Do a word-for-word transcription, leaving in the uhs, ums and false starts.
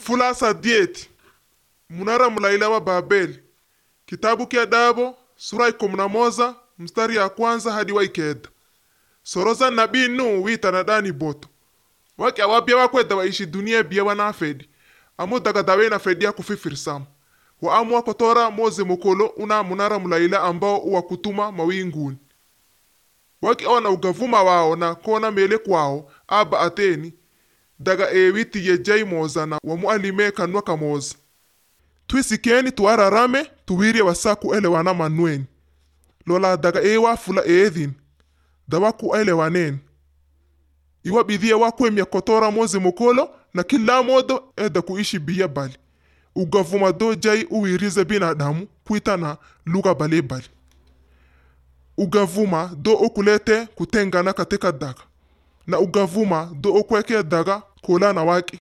Fulasa dieti munara mulaila wa Babeli, kitabu kia dabo sura ikumi na moja mstari ya kwanza hadi wa ikeda. Soroza nabii nu wita na dani boto waki awabia wakweda waishi dunia bia wanafedi amu daga dawe na fedi ya kufifirsam wa amu wakotora moze mokolo una munara mulaila ambao uwa kutuma mawinguni waki ona ugavuma wao na kona mele kwao aba ateni daga ewiti yejai moza na wamualime kanwa kamoza twisikeni tuararame tuwirie wasaku elewana manweni lola daga ewa fula eedhin dawaku elewaneni iwa bidhia wakwemya kotora moze mokolo na kila modo eda kuishi biya bali ugavuma do jai uwirize binadamu kuita na lugha bali bali ugavuma do okulete kutengana katika daga na ugavuma do okweke daga kola na waki